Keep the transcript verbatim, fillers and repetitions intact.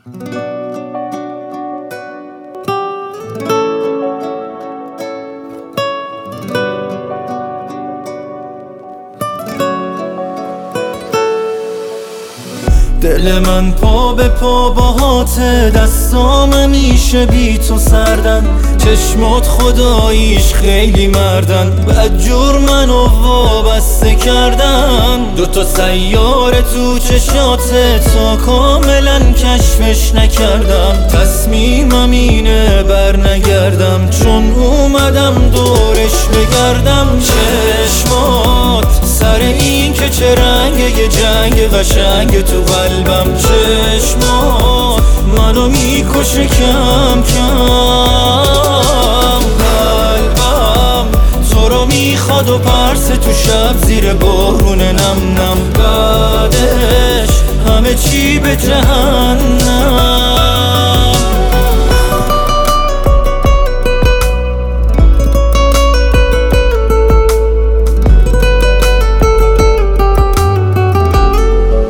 دل من پا به پا باهات، دستام همیشه بی تو سردن، چشمات خداییش خیلی مردن، بدجور منو وابسته کردن. دوتا سیاره تو چشاته تا کاملا کشفش نکردم، تصمیمم اینه بر نگردم، چون اومدم دورش بگردم. چشمات سر این که چه رنگ یه جنگ قشنگ تو قلبم، چشمات منو میکشه کم کم. قلبم تو رو میخواد و پرسه تو شب زیر بارون نم نم، بعدش همه چی به جهنم.